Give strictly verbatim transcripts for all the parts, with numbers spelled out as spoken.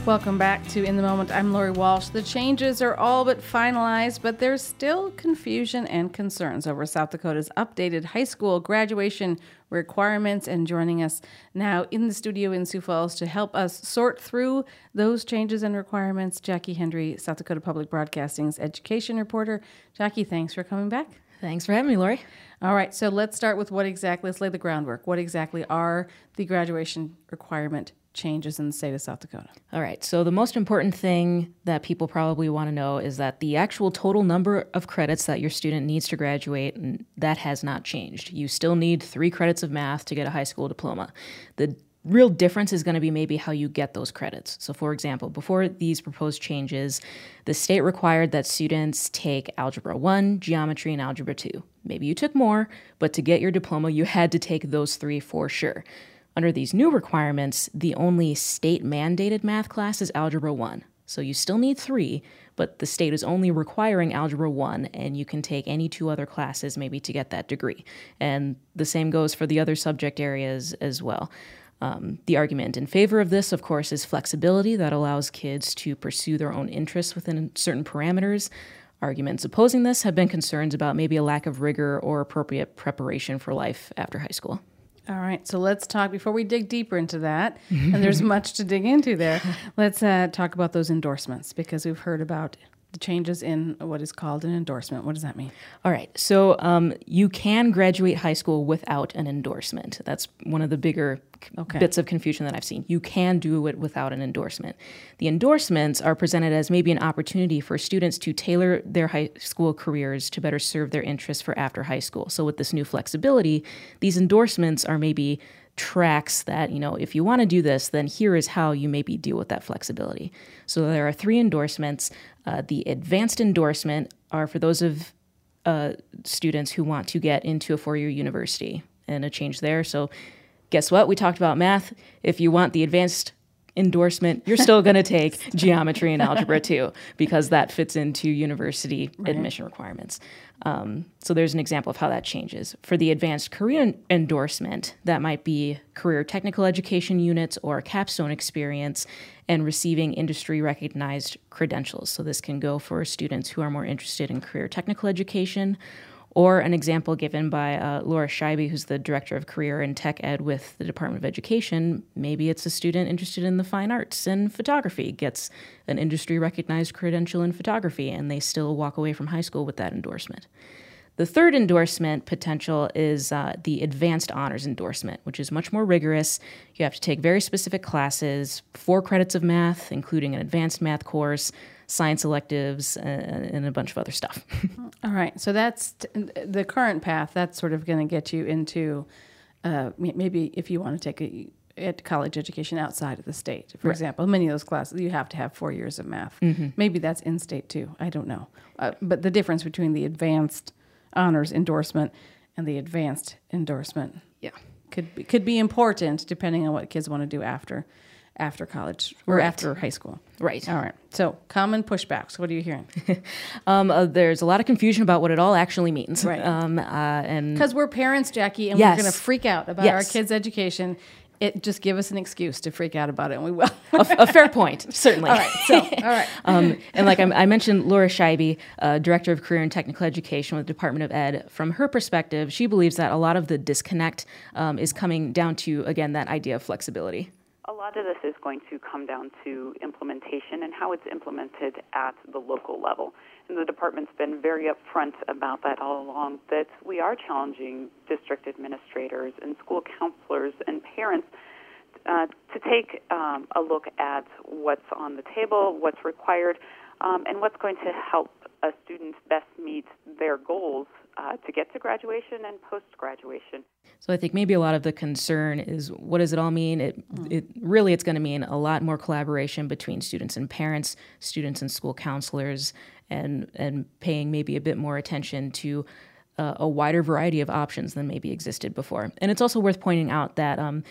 Welcome back to In the Moment. I'm Lori Walsh. The changes are all but finalized, but there's still confusion and concerns over South Dakota's updated high school graduation requirements. And joining us now in the studio in Sioux Falls to help us sort through those changes and requirements, Jackie Hendry, South Dakota Public Broadcasting's education reporter. Jackie, thanks for coming back. Thanks for having me, Lori. All right, so let's start with what exactly, let's lay the groundwork. What exactly are the graduation requirement changes in the state of South Dakota? All right, so the most important thing that people probably want to know is that the actual total number of credits that your student needs to graduate, that has not changed. You still need three credits of math to get a high school diploma. The real difference is going to be maybe how you get those credits. So for example, before these proposed changes, the state required that students take Algebra one, Geometry, and Algebra two. Maybe you took more, but to get your diploma, you had to take those three for sure. Under these new requirements, the only state-mandated math class is Algebra one. So you still need three, but the state is only requiring Algebra one, and you can take any two other classes maybe to get that degree. And the same goes for the other subject areas as well. Um, the argument in favor of this, of course, is flexibility that allows kids to pursue their own interests within certain parameters. Arguments opposing this have been concerns about maybe a lack of rigor or appropriate preparation for life after high school. All right, so let's talk, before we dig deeper into that, and there's much to dig into there, let's uh, talk about those endorsements, because we've heard about the changes in what is called an endorsement. What does that mean? All right, so um, you can graduate high school without an endorsement. That's one of the bigger okay. bits of confusion that I've seen. You can do it without an endorsement. The endorsements are presented as maybe an opportunity for students to tailor their high school careers to better serve their interests for after high school. So with this new flexibility, these endorsements are maybe tracks that, you know, if you want to do this, then here is how you maybe deal with that flexibility. So there are three endorsements. Uh, the advanced endorsement are for those of uh, students who want to get into a four-year university, and a change there. So guess what? We talked about math. If you want the advanced endorsement, you're still going to take Geometry and Algebra two, because that fits into university right. admission requirements. Um, so there's an example of how that changes. For the advanced career endorsement, that might be career technical education units or capstone experience and receiving industry recognized credentials. So this can go for students who are more interested in career technical education. Or an example given by uh, Laura Scheibe, who's the Director of Career and Tech Ed with the Department of Education. Maybe it's a student interested in the fine arts and photography, gets an industry-recognized credential in photography, and they still walk away from high school with that endorsement. The third endorsement potential is uh, the Advanced Honors endorsement, which is much more rigorous. You have to take very specific classes, four credits of math, including an advanced math course, science electives, uh, and a bunch of other stuff. All right. So that's t- the current path. That's sort of going to get you into uh, maybe if you want to take a at college education outside of the state. For right. example, many of those classes, you have to have four years of math. Mm-hmm. Maybe that's in-state too. I don't know. Uh, but the difference between the advanced honors endorsement and the advanced endorsement yeah. could be, could be important depending on what kids want to do after after college or right. after high school. Right. All right. So common pushbacks. What are you hearing? um, uh, there's a lot of confusion about what it all actually means. Right. Um, uh, and because we're parents, Jackie, and yes. we're going to freak out about yes. our kids' education. It just give us an excuse to freak out about it, and we will. a, a fair point, certainly. All right. So, all right. um, and like I, I mentioned, Laura Scheibe, uh, Director of Career and Technical Education with the Department of Ed, from her perspective, she believes that a lot of the disconnect um, is coming down to, again, that idea of flexibility. A lot of this is going to come down to implementation and how it's implemented at the local level. And the department's been very upfront about that all along, that we are challenging district administrators and school counselors and parents uh, to take um, a look at what's on the table, what's required, um, and what's going to help a student best meet their goals uh, to get to graduation and post-graduation. So I think maybe a lot of the concern is, what does it all mean? It, mm. it really, it's going to mean a lot more collaboration between students and parents, students and school counselors, and and paying maybe a bit more attention to uh, a wider variety of options than maybe existed before. And it's also worth pointing out that um,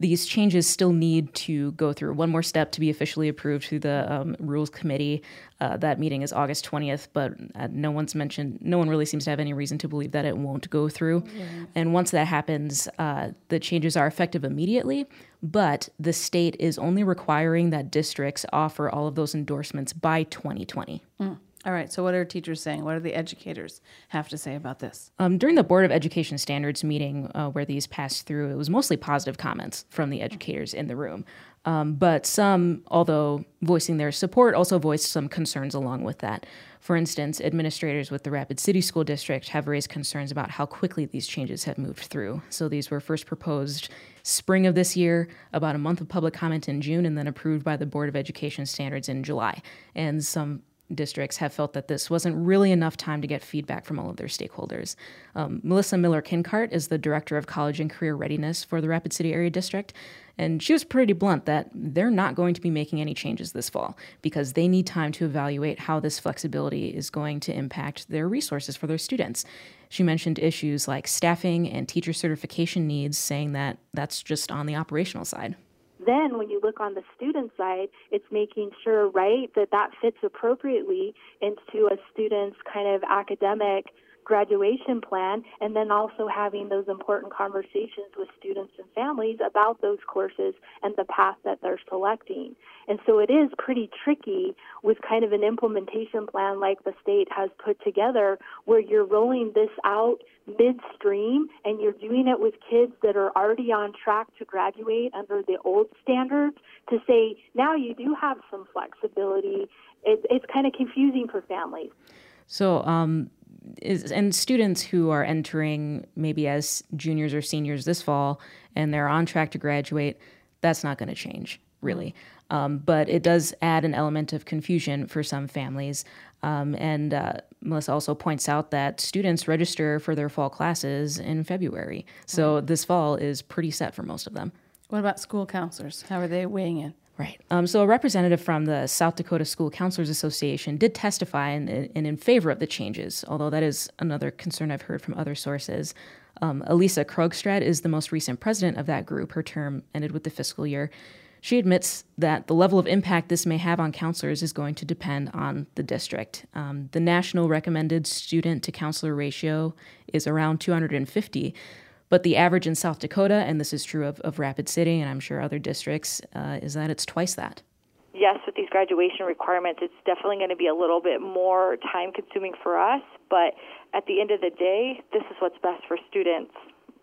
these changes still need to go through one more step to be officially approved through the um, Rules Committee. Uh, that meeting is August twentieth, but uh, no one's mentioned, no one really seems to have any reason to believe that it won't go through. Yeah. And once that happens, uh, the changes are effective immediately, but the state is only requiring that districts offer all of those endorsements by twenty twenty. Mm. All right, so what are teachers saying? What do the educators have to say about this? Um, during the Board of Education Standards meeting uh, where these passed through, it was mostly positive comments from the educators in the room. Um, but some, although voicing their support, also voiced some concerns along with that. For instance, administrators with the Rapid City School District have raised concerns about how quickly these changes have moved through. So these were first proposed spring of this year, about a month of public comment in June, and then approved by the Board of Education Standards in July. And some districts have felt that this wasn't really enough time to get feedback from all of their stakeholders. Um, Melissa Miller-Kincart is the Director of College and Career Readiness for the Rapid City Area District, and she was pretty blunt that they're not going to be making any changes this fall because they need time to evaluate how this flexibility is going to impact their resources for their students. She mentioned issues like staffing and teacher certification needs, saying that that's just on the operational side. Then when you look on the student side, it's making sure, right, that that fits appropriately into a student's kind of academic graduation plan, and then also having those important conversations with students and families about those courses and the path that they're selecting. And so it is pretty tricky with kind of an implementation plan like the state has put together, where you're rolling this out midstream and you're doing it with kids that are already on track to graduate under the old standards, to say now you do have some flexibility. It, it's kind of confusing for families. So, um, is, and students who are entering maybe as juniors or seniors this fall and they're on track to graduate, that's not going to change, really. Um, but it does add an element of confusion for some families. Um, and uh, Melissa also points out that students register for their fall classes in February. So right. This fall is pretty set for most of them. What about school counselors? How are they weighing in? Right. Um, so a representative from the South Dakota School Counselors Association did testify in, in, in favor of the changes, although that is another concern I've heard from other sources. Um, Elisa Krogstad is the most recent president of that group. Her term ended with the fiscal year. She admits that the level of impact this may have on counselors is going to depend on the district. Um, the national recommended student-to-counselor ratio is around two hundred fifty, but the average in South Dakota, and this is true of, of Rapid City and I'm sure other districts, uh, is that it's twice that. Yes, with these graduation requirements, it's definitely going to be a little bit more time-consuming for us, but at the end of the day, this is what's best for students,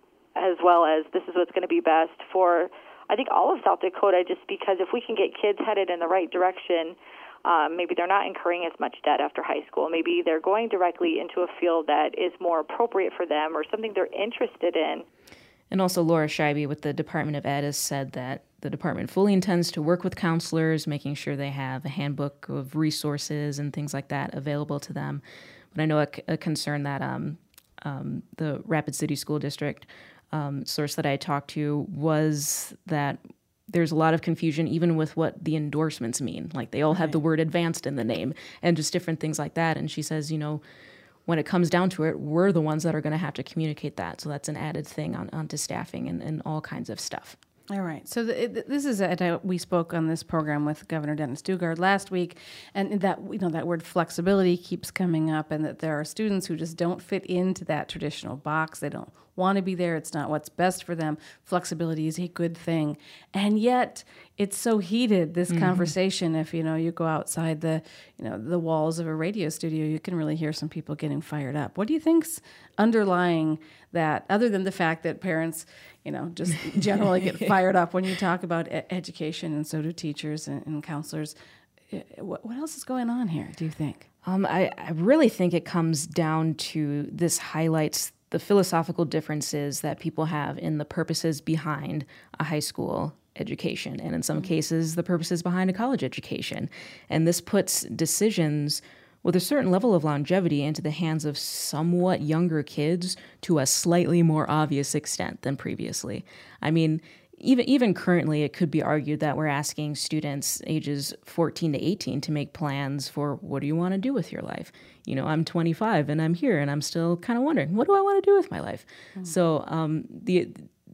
as well as this is what's going to be best for, I think, all of South Dakota, just because if we can get kids headed in the right direction, um, maybe they're not incurring as much debt after high school. Maybe they're going directly into a field that is more appropriate for them or something they're interested in. And also Laura Scheibe with the Department of Ed has said that the department fully intends to work with counselors, making sure they have a handbook of resources and things like that available to them. But I know a, a concern that um, um, the Rapid City School District um, source that I talked to was that there's a lot of confusion even with what the endorsements mean. Like they all have the word advanced in the name and just different things like that. And she says, you know, when it comes down to it, we're the ones that are going to have to communicate that. So that's an added thing on onto staffing and, and all kinds of stuff. All right. So the, it, this is a, we spoke on this program with Governor Dennis Daugaard last week, and that you know that word flexibility keeps coming up, and that there are students who just don't fit into that traditional box. They don't want to be there. It's not what's best for them. Flexibility is a good thing, and yet it's so heated. This mm-hmm. conversation. If you know you go outside the you know the walls of a radio studio, you can really hear some people getting fired up. What do you think's underlying that, other than the fact that parents, you know, just generally get fired up when you talk about e- education, and so do teachers and, and counselors? What, what else is going on here, do you think? Um, I, I really think it comes down to this highlights the philosophical differences that people have in the purposes behind a high school education, and in some mm-hmm. cases, the purposes behind a college education. And this puts decisions with a certain level of longevity into the hands of somewhat younger kids to a slightly more obvious extent than previously. I mean, even even currently, it could be argued that we're asking students ages fourteen to eighteen to make plans for what do you want to do with your life? You know, I'm twenty-five and I'm here and I'm still kind of wondering, what do I want to do with my life? Mm. So um, the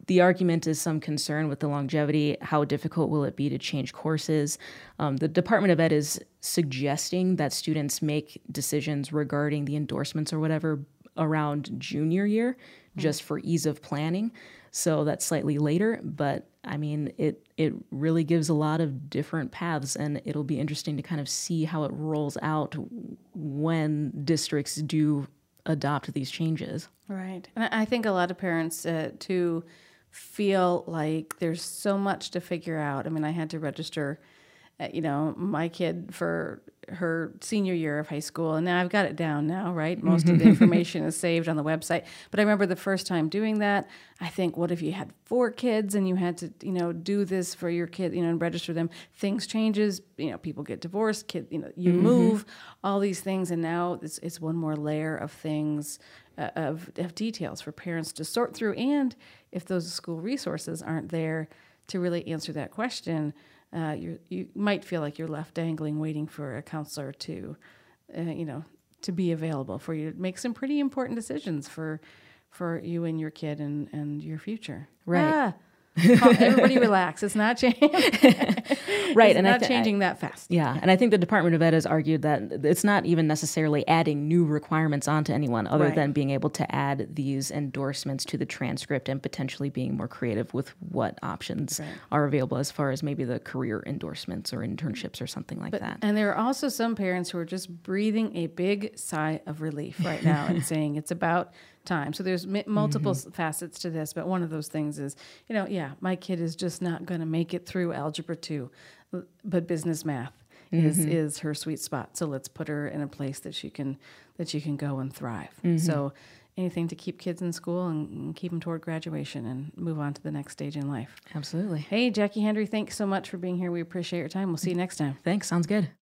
the argument is some concern with the longevity. How difficult will it be to change courses? Um, the Department of Ed is suggesting that students make decisions regarding the endorsements or whatever around junior year, mm-hmm. just for ease of planning. So that's slightly later, but I mean, it it really gives a lot of different paths, and it'll be interesting to kind of see how it rolls out when districts do adopt these changes. Right. And I think a lot of parents, uh, too, feel like there's so much to figure out. I mean, I had to register, uh, you know, my kid for her senior year of high school, and now I've got it down now, right? Most of the information is saved on the website. But I remember the first time doing that, I think, what if you had four kids and you had to, you know, do this for your kid, you know, and register them? Things changes, you know, people get divorced, kid, you know, you mm-hmm. move, all these things, and now it's, it's one more layer of things, uh, of, of details for parents to sort through. And if those school resources aren't there to really answer that question, Uh, you you might feel like you're left dangling, waiting for a counselor to, uh, you know, to be available for you to make some pretty important decisions for, for you and your kid and, and your future. Right. Ah, everybody relax. It's not changing. Right, it's and not I th- changing I, that fast. Yeah, and I think the Department of Ed has argued that it's not even necessarily adding new requirements onto anyone, other right. than being able to add these endorsements to the transcript and potentially being more creative with what options right. are available, as far as maybe the career endorsements or internships or something like but, that. And there are also some parents who are just breathing a big sigh of relief right now and saying it's about time. So there's m- multiple mm-hmm. facets to this, but one of those things is, you know, yeah, my kid is just not going to make it through algebra two, but business math mm-hmm. is is her sweet spot. So let's put her in a place that she can that she can go and thrive. Mm-hmm. So anything to keep kids in school and, and keep them toward graduation and move on to the next stage in life. Absolutely. Hey, Jackie Hendry, thanks so much for being here. We appreciate your time. We'll see you next time. Thanks. Sounds good.